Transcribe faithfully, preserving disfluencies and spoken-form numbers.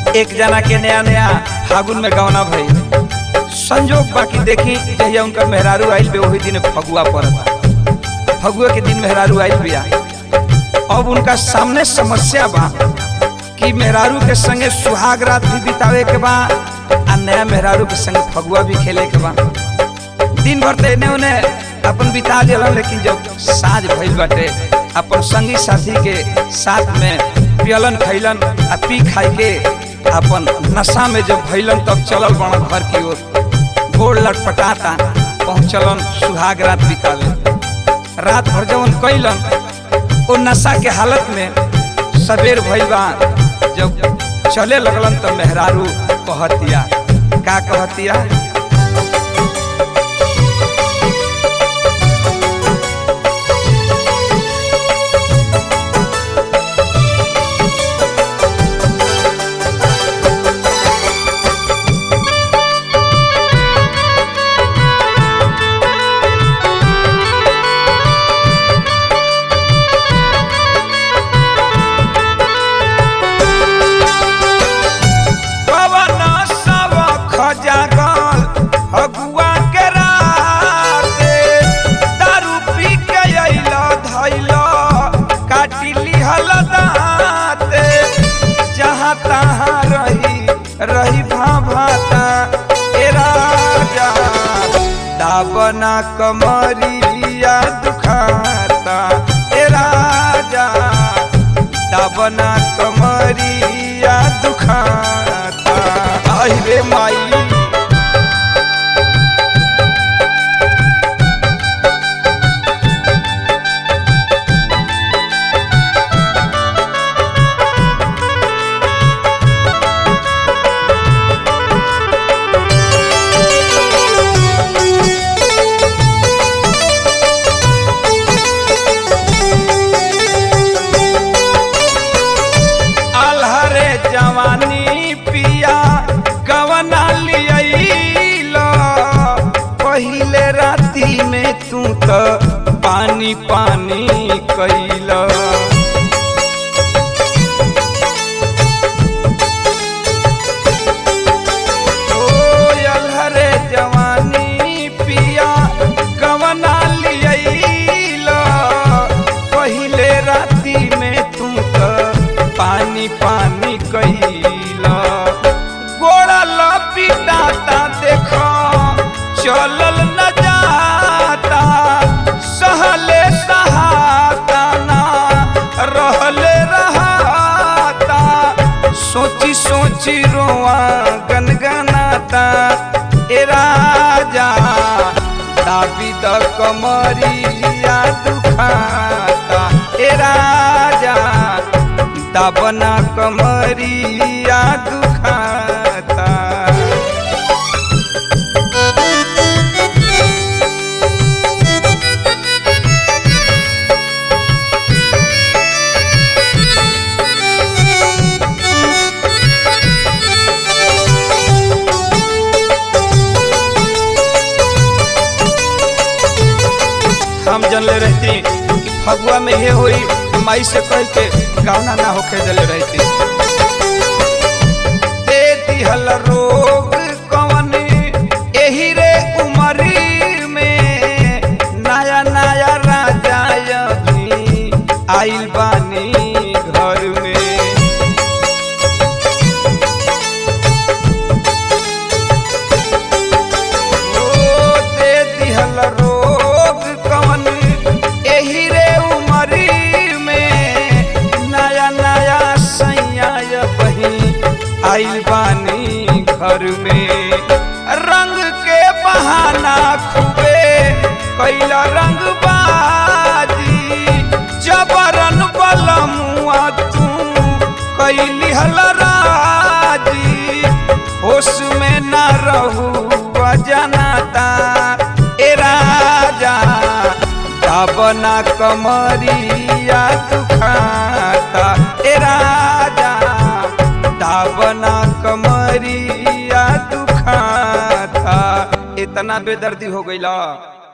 एक जना के नया नया फागुन में गवना भई संजोग बाकी देखी जहिया उनका मेहरारू आइल बे वही दिन फगुआ पड़ता। फगुआ के दिन मेहरारू आइल बिया। अब उनका सामने समस्या बा कि मेहरारू के संगे सुहाग रात भी बितावे के बा आ नया मेहरारू के संगे फगुआ भी खेले के बा। दिन भर तेने उन्हें अपन बिता लेलन, लेकिन जब साँझ भइल बाटे अपन संगी साथी के साथ में पियलन खैलन आ पी खाई के अपन नशा में जब भइलन तब चलल बड़ा घर की ओर। गोड़ लटपटाता पहुँचलन सुहाग रात बितावे। रात भर जवन कैलन वो नशा के हालत में सवेर भइल बा। जब चले लगलन तो मेहरारू कहतिया, का कहतिया? रही भाभाता ए राजा दाबना कमरिया दुखाता ए राजा दाबना कमरिया दुखाता। आई रे माई जवानी पिया गवना लिया पहले राती में तू तो पानी पानी कैला। ओ अलहरे जवानी पिया गवना लिया पहले राती में तू तो पानी पानी कैला। गोड़ा लपिटाता देखो चलल न जाता सहले सहाता ना रहले रहाता। सोची सोची रोआ गनगनाता ए राजा दाबी द कमरिया दुखाता ए राजा दाबना कमरिया दुखाता। हम जानले रहती कि फगुआ में ये हुई माई से कह के गाना ना होके जले रहती। दे दिहल रोग कवन एही रे उमरी में नया नया राजा अभी आइल बानी घर में। ओ दे दिहल रोग कवन एही रे उमरी आइल बानी घर में। रंग के बहाना खूबे कैला रंग बाजी जबरन बलमुआ तू कैली हलराजी। होश में न रहू बजनाता ए राजा दाबना कमरिया दुखाता ए राजा दाबना कमरिया दुखाता। इतना बेदर्दी हो गईला।